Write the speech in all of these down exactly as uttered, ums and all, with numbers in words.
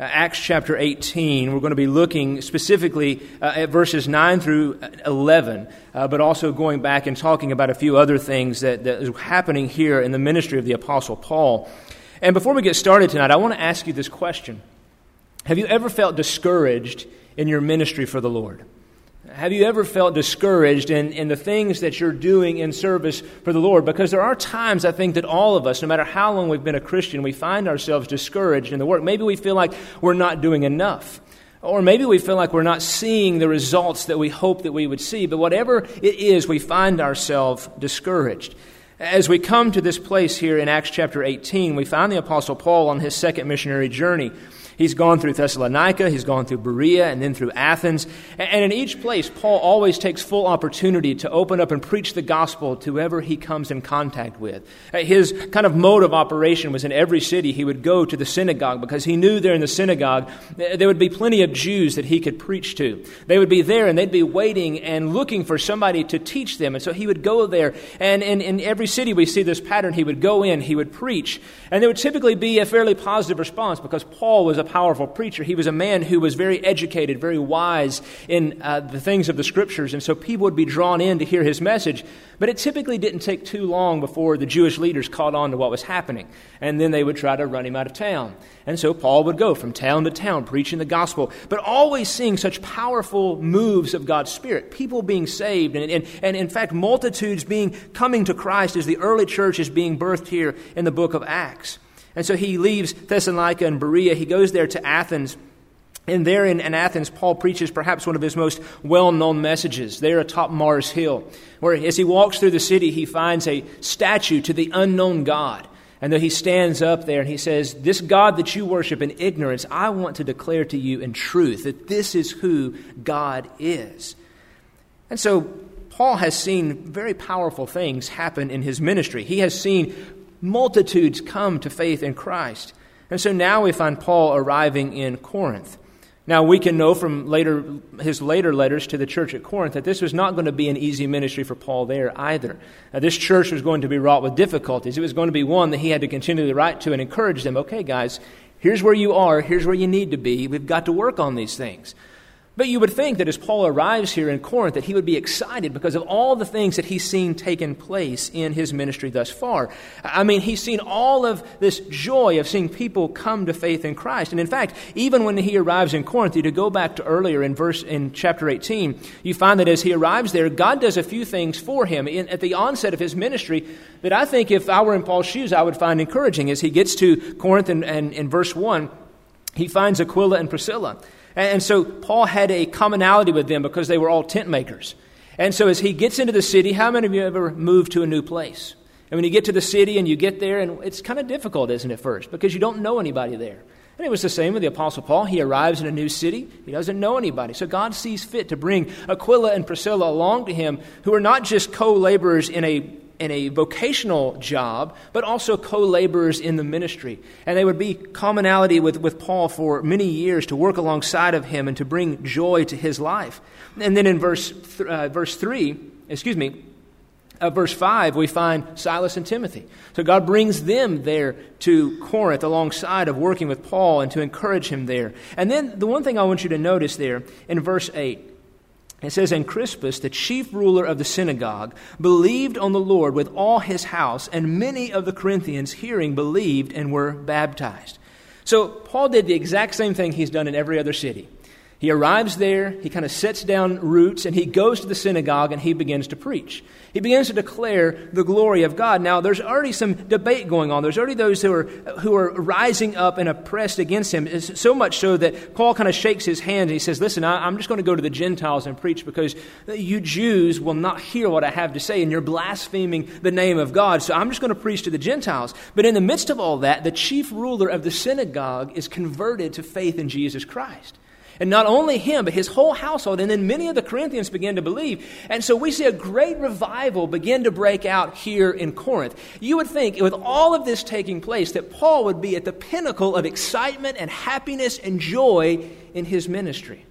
uh, Acts chapter eighteen. We're going to be looking specifically uh, at verses nine through eleven, uh, but also going back and talking about a few other things that, that is happening here in the ministry of the Apostle Paul. And before we get started tonight, I want to ask you this question. Have you ever felt discouraged in your ministry for the Lord? Have you ever felt discouraged in, in the things that you're doing in service for the Lord? Because there are times, I think, that all of us, no matter how long we've been a Christian, we find ourselves discouraged in the work. Maybe we feel like we're not doing enough. Or maybe we feel like we're not seeing the results that we hope that we would see. But whatever it is, we find ourselves discouraged. As we come to this place here in Acts chapter eighteen, we find the Apostle Paul on his second missionary journey. He's gone through Thessalonica, he's gone through Berea, and then through Athens. And in each place, Paul always takes full opportunity to open up and preach the gospel to whoever he comes in contact with. His kind of mode of operation was in every city he would go to the synagogue because he knew there in the synagogue there would be plenty of Jews that he could preach to. They would be there and they'd be waiting and looking for somebody to teach them. And so he would go there. And in, in every city we see this pattern. He would go in, he would preach. And there would typically be a fairly positive response because Paul was a powerful preacher. He was a man who was very educated, very wise in uh, the things of the Scriptures, and so people would be drawn in to hear his message. But it typically didn't take too long before the Jewish leaders caught on to what was happening, and then they would try to run him out of town. And so Paul would go from town to town preaching the gospel, but always seeing such powerful moves of God's Spirit, people being saved, and, and, and in fact multitudes being coming to Christ as the early church is being birthed here in the book of Acts. And so he leaves Thessalonica and Berea. He goes there to Athens. And there in, in Athens, Paul preaches perhaps one of his most well-known messages there atop Mars Hill, where as he walks through the city, he finds a statue to the unknown God. And then he stands up there and he says, "This God that you worship in ignorance, I want to declare to you in truth that this is who God is." And so Paul has seen very powerful things happen in his ministry. He has seen multitudes come to faith in Christ. And so now we find Paul arriving in Corinth. Now we can know from later his later letters to the church at Corinth that this was not going to be an easy ministry for Paul there either. Now, this church was going to be wrought with difficulties. It was going to be one that he had to continually write to and encourage them. Okay, guys, here's where you are. Here's where you need to be. We've got to work on these things. But you would think that as Paul arrives here in Corinth that he would be excited because of all the things that he's seen taken place in his ministry thus far. I mean, he's seen all of this joy of seeing people come to faith in Christ. And in fact, even when he arrives in Corinth, you to go back to earlier in verse in chapter eighteen, you find that as he arrives there, God does a few things for him in, at the onset of his ministry that I think if I were in Paul's shoes, I would find encouraging. As he gets to Corinth and in, in verse one, he finds Aquila and Priscilla. And so Paul had a commonality with them because they were all tent makers. And so as he gets into the city, how many of you ever moved to a new place? And when you get to the city and you get there, and it's kind of difficult, isn't it, first? Because you don't know anybody there. And it was the same with the Apostle Paul. He arrives in a new city. He doesn't know anybody. So God sees fit to bring Aquila and Priscilla along to him, who are not just co-laborers in a in a vocational job, but also co-laborers in the ministry. And they would be commonality with, with Paul for many years to work alongside of him and to bring joy to his life. And then in verse th- uh, verse three, excuse me, uh, verse five, we find Silas and Timothy. So God brings them there to Corinth alongside of working with Paul and to encourage him there. And then the one thing I want you to notice there in verse eight, it says, "And Crispus, the chief ruler of the synagogue, believed on the Lord with all his house, and many of the Corinthians hearing believed and were baptized." So Paul did the exact same thing he's done in every other city. He arrives there, he kind of sets down roots, and he goes to the synagogue and he begins to preach. He begins to declare the glory of God. Now, there's already some debate going on. There's already those who are who are rising up and oppressed against him. It's so much so that Paul kind of shakes his hand and he says, "Listen, I, I'm just going to go to the Gentiles and preach because you Jews will not hear what I have to say, and you're blaspheming the name of God. So I'm just going to preach to the Gentiles." But in the midst of all that, the chief ruler of the synagogue is converted to faith in Jesus Christ. And not only him, but his whole household. And then many of the Corinthians began to believe. And so we see a great revival begin to break out here in Corinth. You would think, with all of this taking place, that Paul would be at the pinnacle of excitement and happiness and joy in his ministry.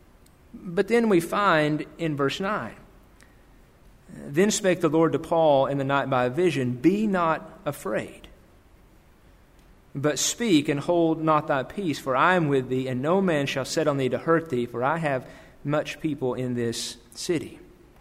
But then we find in verse nine, "Then spake the Lord to Paul in the night by a vision, Be not afraid." But speak and hold not thy peace, for I am with thee, and no man shall set on thee to hurt thee, for I have much people in this city.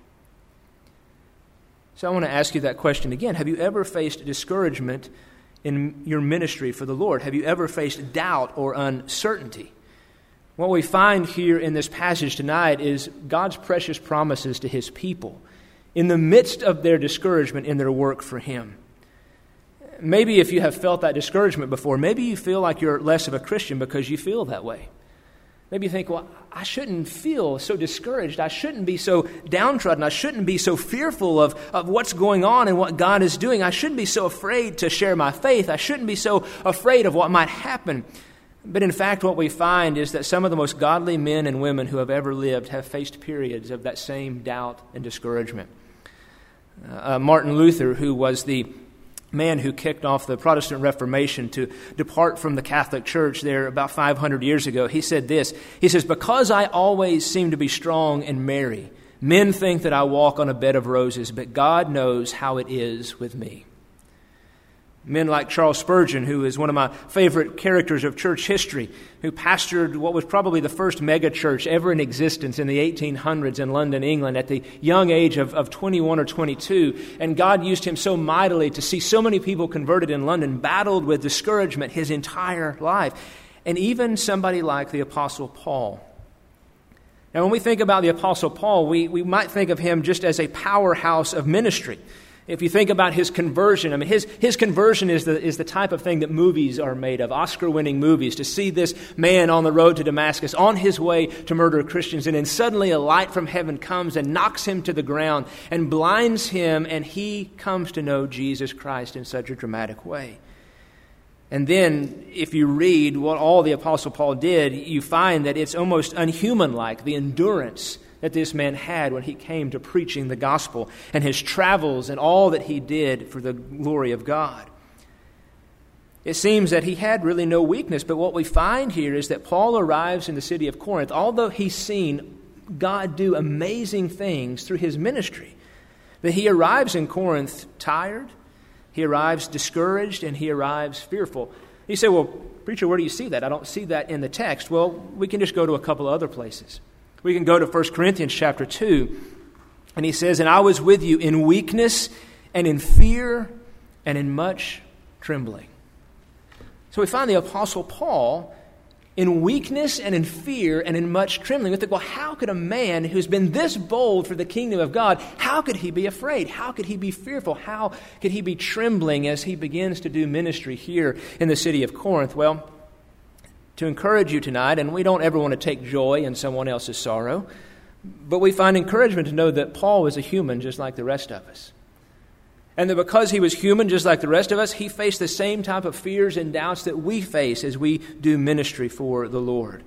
So I want to ask you that question again. Have you ever faced discouragement in your ministry for the Lord? Have you ever faced doubt or uncertainty? What we find here in this passage tonight is God's precious promises to His people in the midst of their discouragement in their work for Him. Maybe if you have felt that discouragement before, maybe you feel like you're less of a Christian because you feel that way. Maybe you think, well, I shouldn't feel so discouraged. I shouldn't be so downtrodden. I shouldn't be so fearful of, of what's going on and what God is doing. I shouldn't be so afraid to share my faith. I shouldn't be so afraid of what might happen. But in fact, what we find is that some of the most godly men and women who have ever lived have faced periods of that same doubt and discouragement. Uh, Martin Luther, who was the man who kicked off the Protestant Reformation to depart from the Catholic Church there about five hundred years ago, he said this. He says, "Because I always seem to be strong and merry, men think that I walk on a bed of roses, but God knows how it is with me." Men like Charles Spurgeon, who is one of my favorite characters of church history, who pastored what was probably the first mega church ever in existence in the eighteen hundreds in London, England, at the young age of, of twenty-one or twenty-two. And God used him so mightily to see so many people converted in London, battled with discouragement his entire life. And even somebody like the Apostle Paul. Now, when we think about the Apostle Paul, we, we might think of him just as a powerhouse of ministry. If you think about his conversion, I mean, his, his conversion is the, is the type of thing that movies are made of, Oscar-winning movies, to see this man on the road to Damascus, on his way to murder Christians, and then suddenly a light from heaven comes and knocks him to the ground and blinds him, and he comes to know Jesus Christ in such a dramatic way. And then, if you read what all the Apostle Paul did, you find that it's almost unhuman-like, the endurance that this man had when he came to preaching the gospel, and his travels and all that he did for the glory of God. It seems that he had really no weakness, but what we find here is that Paul arrives in the city of Corinth, although he's seen God do amazing things through his ministry, that he arrives in Corinth tired, he arrives discouraged, and he arrives fearful. You say, well, preacher, where do you see that? I don't see that in the text. Well, we can just go to a couple of other places. We can go to First Corinthians chapter two, and he says, "And I was with you in weakness and in fear and in much trembling." So we find the Apostle Paul in weakness and in fear and in much trembling. We think, well, how could a man who's been this bold for the kingdom of God, how could he be afraid? How could he be fearful? How could he be trembling as he begins to do ministry here in the city of Corinth? Well, to encourage you tonight, and we don't ever want to take joy in someone else's sorrow, but we find encouragement to know that Paul was a human just like the rest of us. And that because he was human just like the rest of us, he faced the same type of fears and doubts that we face as we do ministry for the Lord.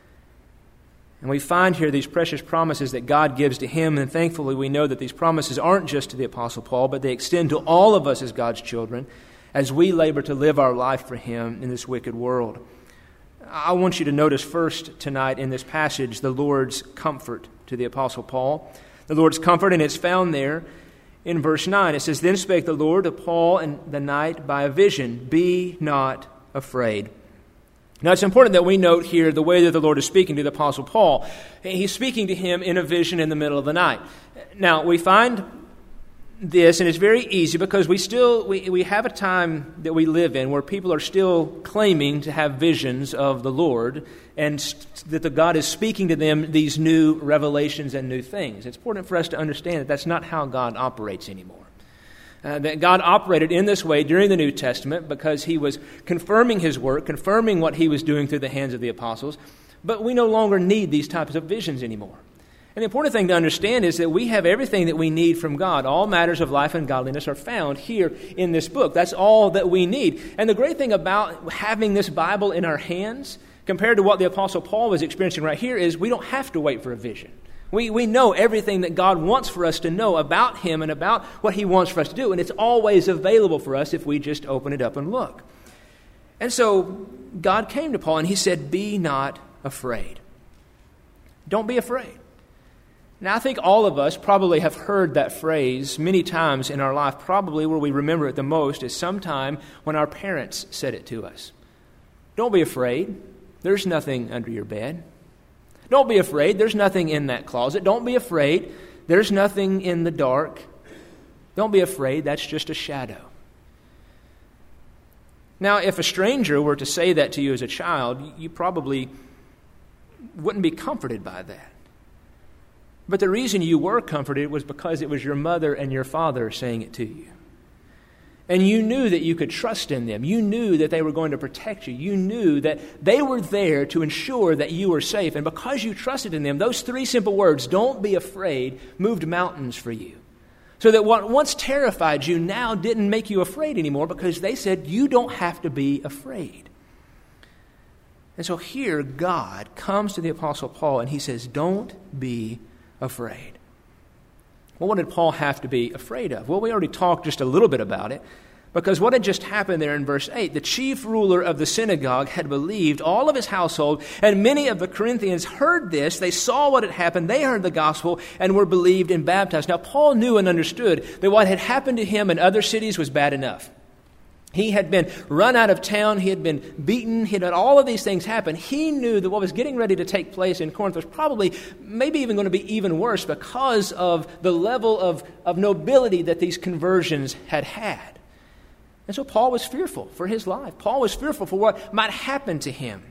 And we find here these precious promises that God gives to him, and thankfully we know that these promises aren't just to the Apostle Paul, but they extend to all of us as God's children as we labor to live our life for him in this wicked world. I want you to notice first tonight in this passage the Lord's comfort to the Apostle Paul. The Lord's comfort, and it's found there in verse nine. It says, "Then spake the Lord to Paul in the night by a vision, be not afraid." Now it's important that we note here the way that the Lord is speaking to the Apostle Paul. He's speaking to him in a vision in the middle of the night. Now we find this, and it's very easy because we still we, we have a time that we live in where people are still claiming to have visions of the Lord, and st- that the God is speaking to them these new revelations and new things. It's important for us to understand that that's not how God operates anymore. Uh, that God operated in this way during the New Testament because he was confirming his work, confirming what he was doing through the hands of the apostles, but we no longer need these types of visions anymore. And the important thing to understand is that we have everything that we need from God. All matters of life and godliness are found here in this book. That's all that we need. And the great thing about having this Bible in our hands, compared to what the Apostle Paul was experiencing right here, is we don't have to wait for a vision. We, we know everything that God wants for us to know about him and about what he wants for us to do. And it's always available for us if we just open it up and look. And so God came to Paul and he said, "Be not afraid." Don't be afraid. Now, I think all of us probably have heard that phrase many times in our life. Probably where we remember it the most is sometime when our parents said it to us. Don't be afraid. There's nothing under your bed. Don't be afraid. There's nothing in that closet. Don't be afraid. There's nothing in the dark. Don't be afraid. That's just a shadow. Now, if a stranger were to say that to you as a child, you probably wouldn't be comforted by that. But the reason you were comforted was because it was your mother and your father saying it to you. And you knew that you could trust in them. You knew that they were going to protect you. You knew that they were there to ensure that you were safe. And because you trusted in them, those three simple words, don't be afraid, moved mountains for you. So that what once terrified you now didn't make you afraid anymore, because they said you don't have to be afraid. And so here God comes to the Apostle Paul and he says, don't be afraid. Well, what did Paul have to be afraid of? Well, we already talked just a little bit about it, because what had just happened there in verse eight, the chief ruler of the synagogue had believed, all of his household, and many of the Corinthians heard this. They saw what had happened. They heard the gospel and were believed and baptized. Now, Paul knew and understood that what had happened to him in other cities was bad enough. He had been run out of town. He had been beaten. He had had all of these things happen. He knew that what was getting ready to take place in Corinth was probably, maybe even going to be even worse because of the level of, of nobility that these conversions had had. And so Paul was fearful for his life. Paul was fearful for what might happen to him.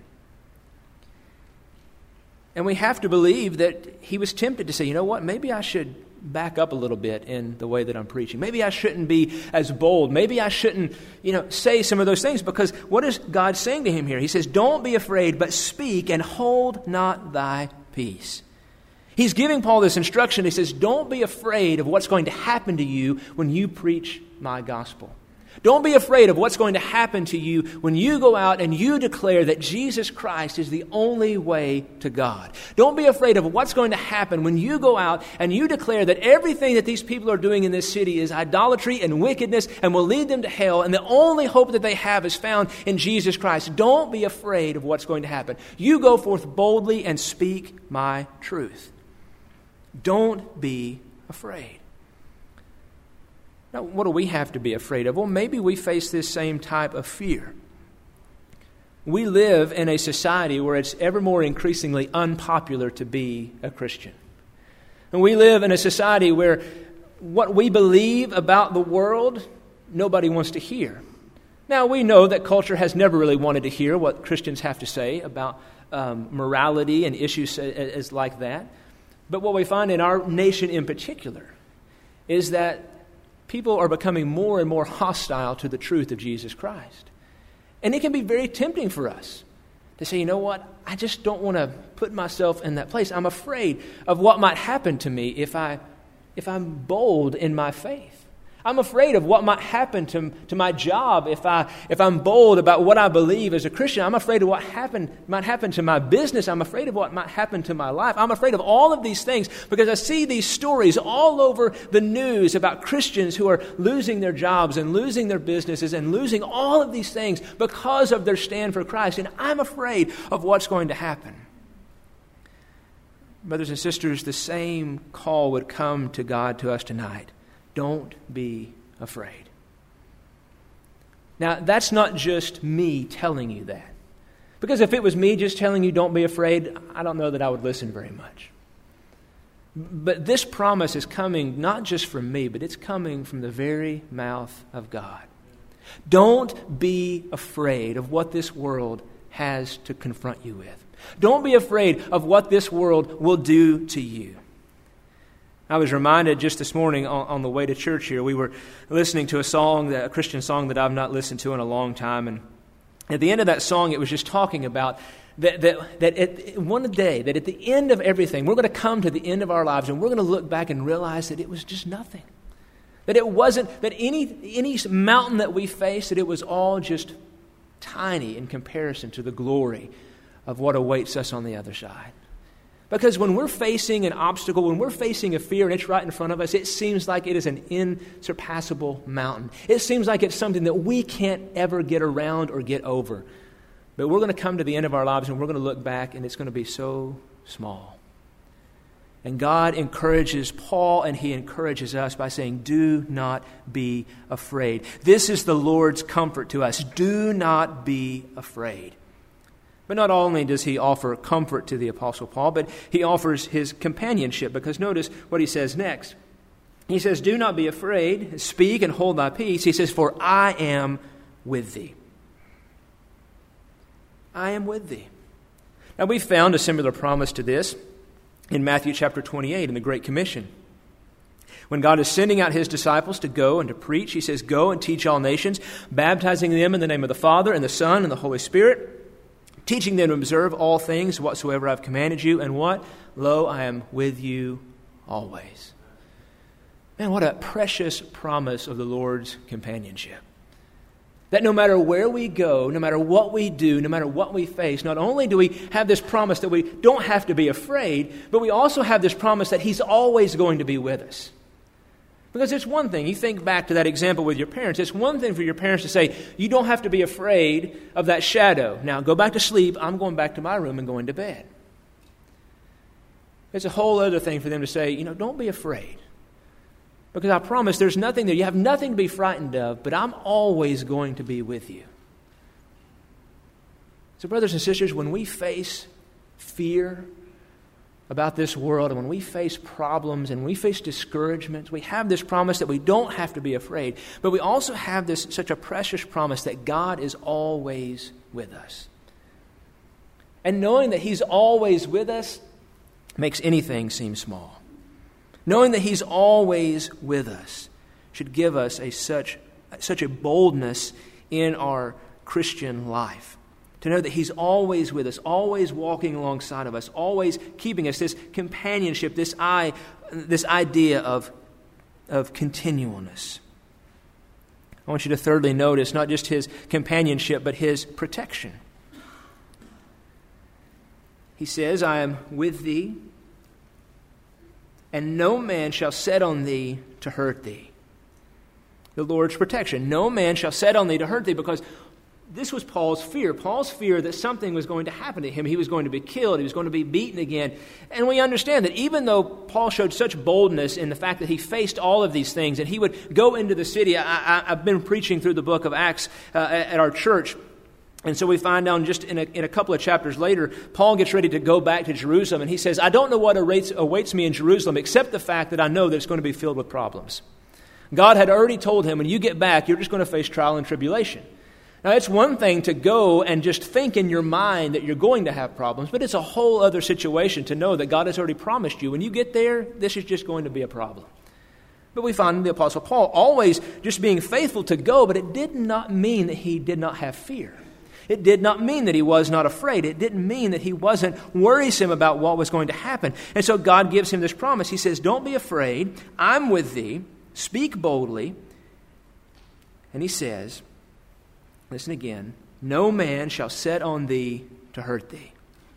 And we have to believe that he was tempted to say, you know what, maybe I should back up a little bit in the way that I'm preaching. Maybe I shouldn't be as bold. Maybe I shouldn't, you know, say some of those things, because what is God saying to him here? He says, don't be afraid, but speak and hold not thy peace. He's giving Paul this instruction. He says, don't be afraid of what's going to happen to you when you preach my gospel. Don't be afraid of what's going to happen to you when you go out and you declare that Jesus Christ is the only way to God. Don't be afraid of what's going to happen when you go out and you declare that everything that these people are doing in this city is idolatry and wickedness and will lead them to hell, and the only hope that they have is found in Jesus Christ. Don't be afraid of what's going to happen. You go forth boldly and speak my truth. Don't be afraid. Now, what do we have to be afraid of? Well, maybe we face this same type of fear. We live in a society where it's ever more increasingly unpopular to be a Christian. And we live in a society where what we believe about the world, nobody wants to hear. Now, we know that culture has never really wanted to hear what Christians have to say about um, morality and issues as, as like that. But what we find in our nation in particular is that people are becoming more and more hostile to the truth of Jesus Christ. And it can be very tempting for us to say, you know what, I just don't want to put myself in that place. I'm afraid of what might happen to me if, I, if I'm bold in my faith. I'm afraid of what might happen to, to my job if, I, if I'm bold about what I believe as a Christian. I'm afraid of what happen, might happen to my business. I'm afraid of what might happen to my life. I'm afraid of all of these things because I see these stories all over the news about Christians who are losing their jobs and losing their businesses and losing all of these things because of their stand for Christ. And I'm afraid of what's going to happen. Brothers and sisters, the same call would come to God to us tonight. Don't be afraid. Now, that's not just me telling you that. Because if it was me just telling you don't be afraid, I don't know that I would listen very much. But this promise is coming not just from me, but it's coming from the very mouth of God. Don't be afraid of what this world has to confront you with. Don't be afraid of what this world will do to you. I was reminded just this morning on, on the way to church here, we were listening to a song, a Christian song that I've not listened to in a long time. And at the end of that song, it was just talking about that, that, that at one day, that at the end of everything, we're going to come to the end of our lives and we're going to look back and realize that it was just nothing. That it wasn't, that any, any mountain that we face, that it was all just tiny in comparison to the glory of what awaits us on the other side. Because when we're facing an obstacle, when we're facing a fear and it's right in front of us, it seems like it is an insurpassable mountain. It seems like it's something that we can't ever get around or get over. But we're going to come to the end of our lives and we're going to look back and it's going to be so small. And God encourages Paul and he encourages us by saying, do not be afraid. This is the Lord's comfort to us. Do not be afraid. But not only does he offer comfort to the Apostle Paul, but he offers his companionship, because notice what he says next. He says, do not be afraid, speak and hold thy peace. He says, for I am with thee. I am with thee. Now we found a similar promise to this in Matthew chapter twenty-eight in the Great Commission. When God is sending out his disciples to go and to preach, he says, go and teach all nations, baptizing them in the name of the Father and the Son and the Holy Spirit, teaching them to observe all things whatsoever I've commanded you. And what? Lo, I am with you always. Man, what a precious promise of the Lord's companionship. That no matter where we go, no matter what we do, no matter what we face, not only do we have this promise that we don't have to be afraid, but we also have this promise that he's always going to be with us. Because it's one thing, you think back to that example with your parents, it's one thing for your parents to say, you don't have to be afraid of that shadow. Now go back to sleep, I'm going back to my room and going to bed. It's a whole other thing for them to say, you know, don't be afraid. Because I promise there's nothing there. You have nothing to be frightened of, but I'm always going to be with you. So brothers and sisters, when we face fear about this world, and when we face problems and we face discouragements, we have this promise that we don't have to be afraid, but we also have this such a precious promise that God is always with us. And knowing that he's always with us makes anything seem small. Knowing that he's always with us should give us a such such a boldness in our Christian life. To know that he's always with us, always walking alongside of us, always keeping us, this companionship, this I, this idea of, of continualness. I want you to thirdly notice not just his companionship, but his protection. He says, I am with thee, and no man shall set on thee to hurt thee. The Lord's protection. No man shall set on thee to hurt thee, because this was Paul's fear. Paul's fear that something was going to happen to him. He was going to be killed. He was going to be beaten again. And we understand that even though Paul showed such boldness in the fact that he faced all of these things, and he would go into the city. I, I, I've been preaching through the book of Acts uh, at our church. And so we find out just in a, in a couple of chapters later, Paul gets ready to go back to Jerusalem. And he says, I don't know what awaits, awaits me in Jerusalem, except the fact that I know that it's going to be filled with problems. God had already told him, when you get back, you're just going to face trial and tribulation. Now, it's one thing to go and just think in your mind that you're going to have problems, but it's a whole other situation to know that God has already promised you. When you get there, this is just going to be a problem. But we find the Apostle Paul always just being faithful to go, but it did not mean that he did not have fear. It did not mean that he was not afraid. It didn't mean that he wasn't worrisome about what was going to happen. And so God gives him this promise. He says, don't be afraid. I'm with thee. Speak boldly. And he says, listen again, no man shall set on thee to hurt thee.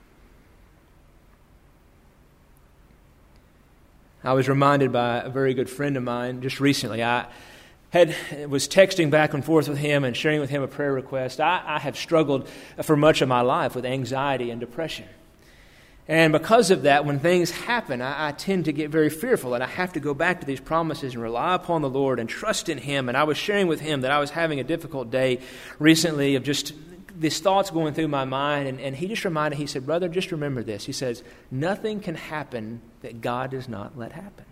I was reminded by a very good friend of mine just recently. I had was texting back and forth with him and sharing with him a prayer request. I, I have struggled for much of my life with anxiety and depression. And because of that, when things happen, I, I tend to get very fearful, and I have to go back to these promises and rely upon the Lord and trust in him. And I was sharing with him that I was having a difficult day recently of just these thoughts going through my mind. And, and he just reminded, he said, brother, just remember this. He says, nothing can happen that God does not let happen.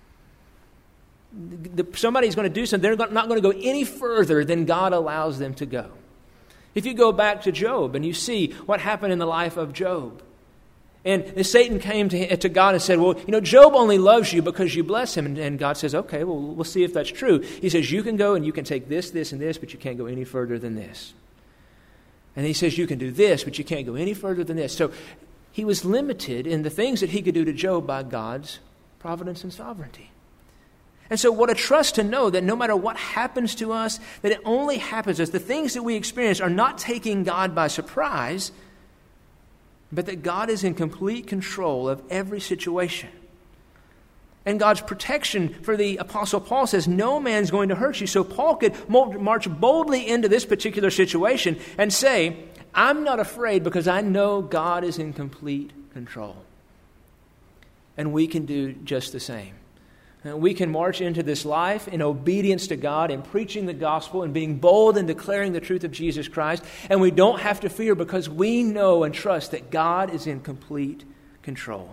The, the, somebody's going to do something. They're not going to go any further than God allows them to go. If you go back to Job and you see what happened in the life of Job, and Satan came to, to God and said, well, you know, Job only loves you because you bless him. And, and God says, okay, well, we'll see if that's true. He says, you can go and you can take this, this, and this, but you can't go any further than this. And he says, you can do this, but you can't go any further than this. So he was limited in the things that he could do to Job by God's providence and sovereignty. And so what a trust to know that no matter what happens to us, that it only happens to us. The things that we experience are not taking God by surprise, but that God is in complete control of every situation. And God's protection for the Apostle Paul says, no man's going to hurt you. So Paul could march boldly into this particular situation and say, I'm not afraid because I know God is in complete control. And we can do just the same. And we can march into this life in obedience to God and preaching the gospel and being bold and declaring the truth of Jesus Christ. And we don't have to fear because we know and trust that God is in complete control.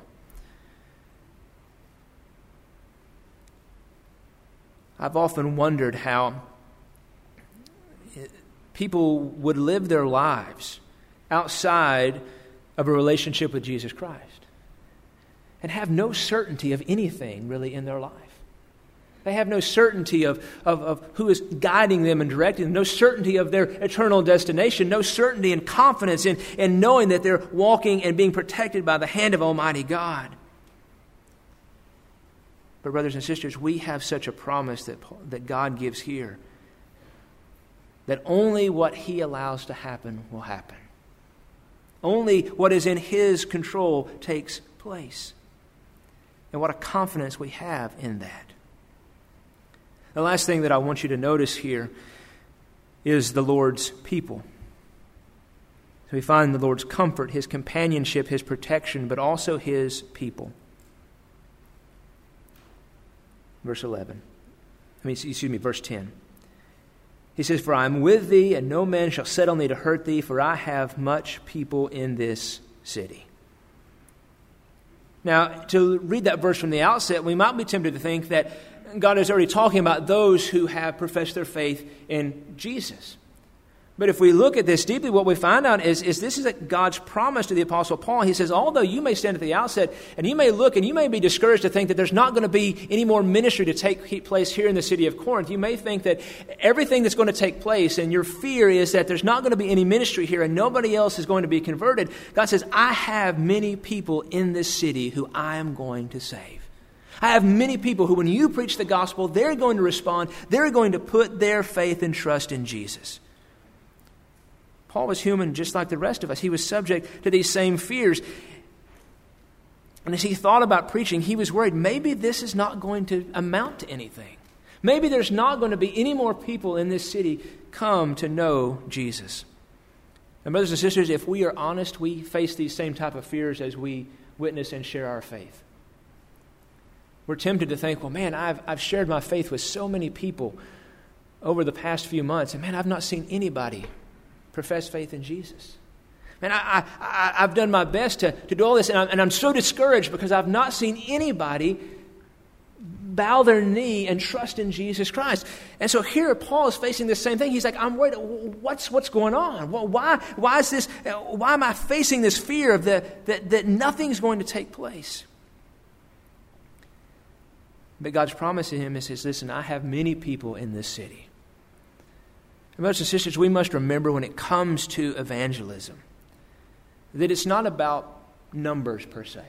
I've often wondered how people would live their lives outside of a relationship with Jesus Christ and have no certainty of anything really in their life. They have no certainty of, of, of who is guiding them and directing them, no certainty of their eternal destination, no certainty and confidence in, in knowing that they're walking and being protected by the hand of Almighty God. But brothers and sisters, we have such a promise that, that God gives here, that only what He allows to happen will happen. Only what is in His control takes place. And what a confidence we have in that. The last thing that I want you to notice here is the Lord's people. So we find the Lord's comfort, His companionship, His protection, but also His people. Verse eleven. I mean, excuse me, verse ten. He says, "For I am with thee, and no man shall set on thee to hurt thee, for I have much people in this city." Now, to read that verse from the outset, we might be tempted to think that God is already talking about those who have professed their faith in Jesus. But if we look at this deeply, what we find out is, is this is God's promise to the Apostle Paul. He says, although you may stand at the outset and you may look and you may be discouraged to think that there's not going to be any more ministry to take place here in the city of Corinth. You may think that everything that's going to take place and your fear is that there's not going to be any ministry here and nobody else is going to be converted. God says, I have many people in this city who I am going to save. I have many people who, when you preach the gospel, they're going to respond. They're going to put their faith and trust in Jesus. Paul was human just like the rest of us. He was subject to these same fears. And as he thought about preaching, he was worried, maybe this is not going to amount to anything. Maybe there's not going to be any more people in this city come to know Jesus. And brothers and sisters, if we are honest, we face these same type of fears as we witness and share our faith. We're tempted to think, well, man, I've, I've shared my faith with so many people over the past few months, and man, I've not seen anybody profess faith in Jesus. Man, I, I, I've done my best to, to do all this, and I'm, and I'm so discouraged because I've not seen anybody bow their knee and trust in Jesus Christ. And so here Paul is facing this same thing. He's like, I'm worried, what's what's going on? Why, why is this, why am I facing this fear of the, that, that nothing's going to take place? But God's promise to him is, is listen, I have many people in this city. And brothers and sisters, we must remember when it comes to evangelism that it's not about numbers per se.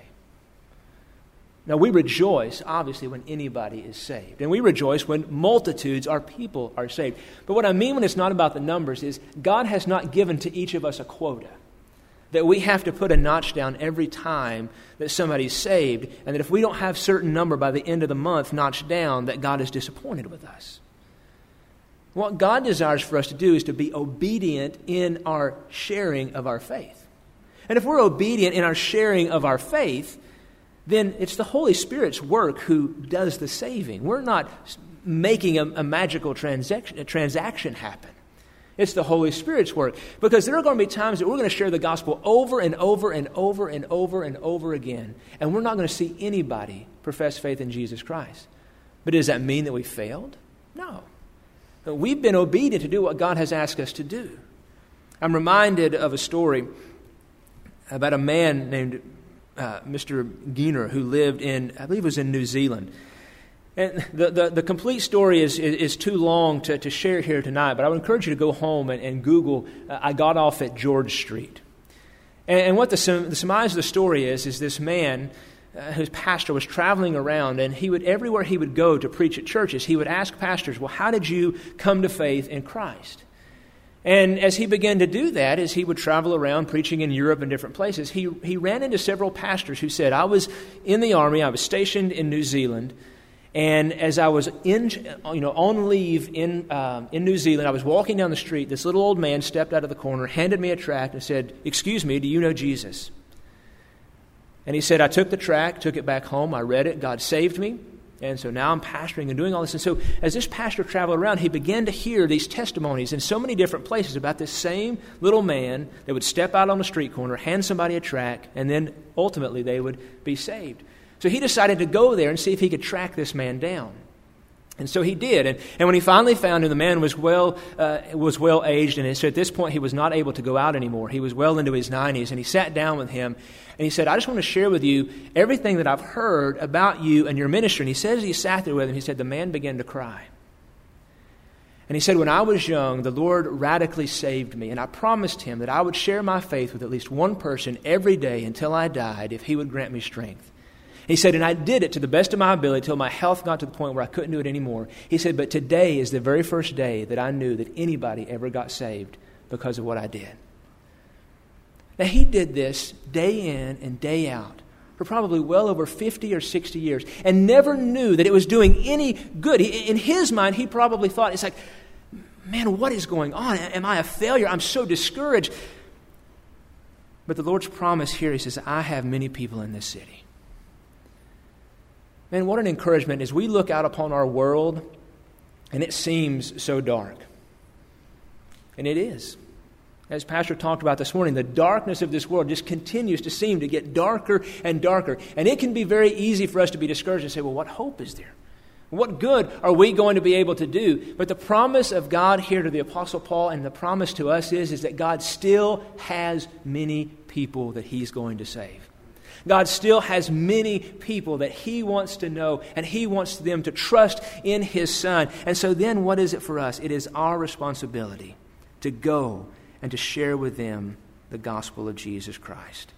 Now, we rejoice, obviously, when anybody is saved. And we rejoice when multitudes, our people, are saved. But what I mean when it's not about the numbers is God has not given to each of us a quota that we have to put a notch down every time that somebody's saved, and that if we don't have a certain number by the end of the month notched down, that God is disappointed with us. What God desires for us to do is to be obedient in our sharing of our faith. And if we're obedient in our sharing of our faith, then it's the Holy Spirit's work who does the saving. We're not making a, a magical transaction, a transaction happen. It's the Holy Spirit's work. Because there are going to be times that we're going to share the gospel over and over and over and over and over again, and we're not going to see anybody profess faith in Jesus Christ. But does that mean that we failed? No. We've been obedient to do what God has asked us to do. I'm reminded of a story about a man named uh, Mister Geener who lived in, I believe it was in New Zealand. And the, the, the complete story is, is, is too long to, to share here tonight, but I would encourage you to go home and, and Google, uh, I got off at George Street. And, and what the, the surmise of the story is, is this man uh, whose pastor was traveling around, and he would, everywhere he would go to preach at churches, he would ask pastors, well, how did you come to faith in Christ? And as he began to do that, as he would travel around preaching in Europe and different places, he, he ran into several pastors who said, I was in the army, I was stationed in New Zealand, and as I was in, you know, on leave in um, in New Zealand, I was walking down the street. This little old man stepped out of the corner, handed me a tract, and said, "Excuse me, do you know Jesus?" And he said, "I took the tract, took it back home. I read it. God saved me. And so now I'm pastoring and doing all this. And so as this pastor traveled around, he began to hear these testimonies in so many different places about this same little man that would step out on the street corner, hand somebody a tract, and then ultimately they would be saved. So he decided to go there and see if he could track this man down. And so he did. And, and when he finally found him, the man was well uh, was well aged. And so at this point, he was not able to go out anymore. He was well into his nineties. And he sat down with him. And he said, I just want to share with you everything that I've heard about you and your ministry. And he says, as he sat there with him, he said, the man began to cry. And he said, when I was young, the Lord radically saved me. And I promised him that I would share my faith with at least one person every day until I died if he would grant me strength. He said, and I did it to the best of my ability until my health got to the point where I couldn't do it anymore. He said, but today is the very first day that I knew that anybody ever got saved because of what I did. Now, he did this day in and day out for probably well over fifty or sixty years and never knew that it was doing any good. He, in his mind, he probably thought, it's like, man, what is going on? Am I a failure? I'm so discouraged. But the Lord's promise here, he says, I have many people in this city. Man, what an encouragement as we look out upon our world and it seems so dark. And it is. As Pastor talked about this morning, the darkness of this world just continues to seem to get darker and darker. And it can be very easy for us to be discouraged and say, well, what hope is there? What good are we going to be able to do? But the promise of God here to the Apostle Paul and the promise to us is, is that God still has many people that He's going to save. God still has many people that He wants to know, and He wants them to trust in His Son. And so then what is it for us? It is our responsibility to go and to share with them the gospel of Jesus Christ.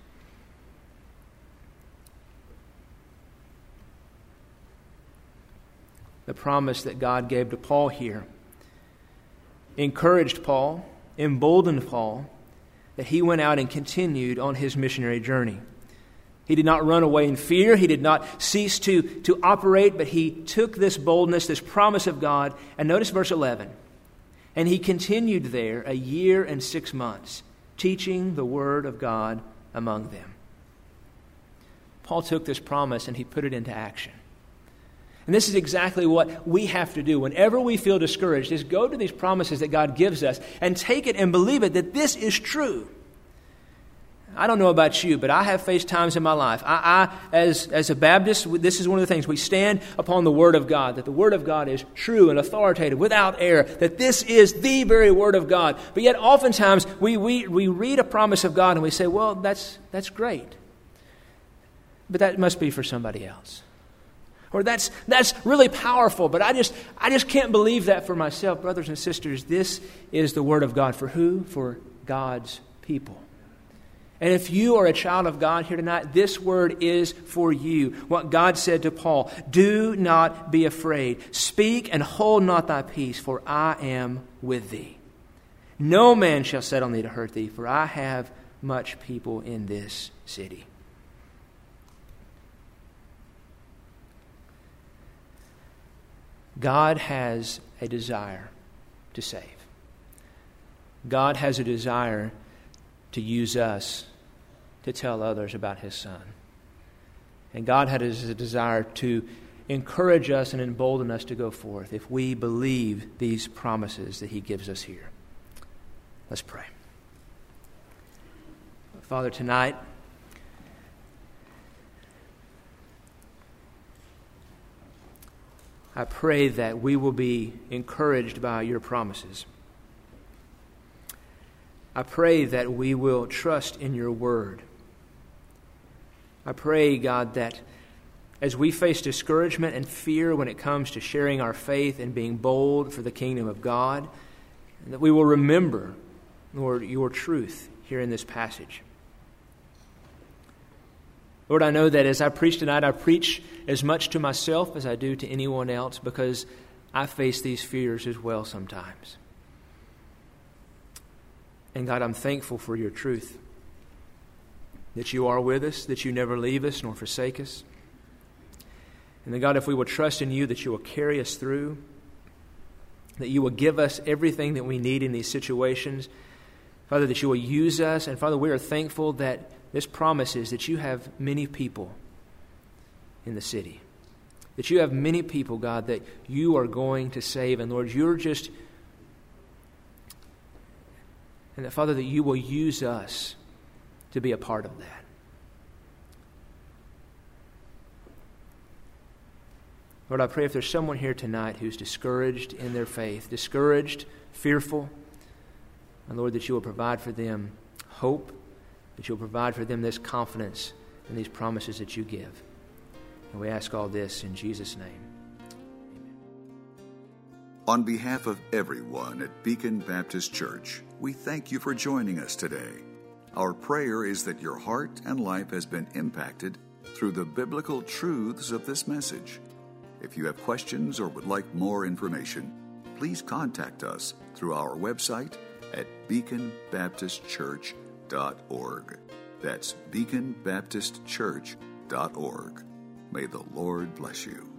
The promise that God gave to Paul here encouraged Paul, emboldened Paul, that he went out and continued on his missionary journey. He did not run away in fear. He did not cease to, to operate, but he took this boldness, this promise of God. And notice verse eleven. And he continued there a year and six months, teaching the word of God among them. Paul took this promise and he put it into action. And this is exactly what we have to do. Whenever we feel discouraged, is go to these promises that God gives us and take it and believe it that this is true. I don't know about you, but I have faced times in my life. I, I as, as a Baptist, this is one of the things. We stand upon the Word of God, that the Word of God is true and authoritative, without error, that this is the very Word of God. But yet oftentimes we, we, we read a promise of God and we say, well, that's, that's great. But that must be for somebody else. Or that's that's really powerful, but I just I just can't believe that for myself. Brothers and sisters, this is the Word of God. For who? For God's people. And if you are a child of God here tonight, this word is for you. What God said to Paul, do not be afraid. Speak and hold not thy peace, for I am with thee. No man shall set on thee to hurt thee, for I have much people in this city. God has a desire to save. God has a desire to use us to tell others about His Son. And God has a desire to encourage us and embolden us to go forth if we believe these promises that He gives us here. Let's pray. Father, tonight, I pray that we will be encouraged by Your promises. I pray that we will trust in Your Word. I pray, God, that as we face discouragement and fear when it comes to sharing our faith and being bold for the kingdom of God, that we will remember, Lord, Your truth here in this passage. Lord, I know that as I preach tonight, I preach as much to myself as I do to anyone else because I face these fears as well sometimes. And God, I'm thankful for Your truth, that You are with us, that You never leave us nor forsake us. And that, God, if we will trust in You, that You will carry us through, that You will give us everything that we need in these situations. Father, that You will use us. And Father, we are thankful that this promise is that You have many people in the city, that you have many people, God, that you are going to save. And Lord, you're just, and that, Father, that you will use us to be a part of that. Lord, I pray if there's someone here tonight who's discouraged in their faith, discouraged, fearful, and Lord, that you will provide for them hope, that you'll provide for them this confidence in these promises that you give. And we ask all this in Jesus' name. On behalf of everyone at Beacon Baptist Church, we thank you for joining us today. Our prayer is that your heart and life has been impacted through the biblical truths of this message. If you have questions or would like more information, please contact us through our website at beacon baptist church dot org. That's beacon baptist church dot org. May the Lord bless you.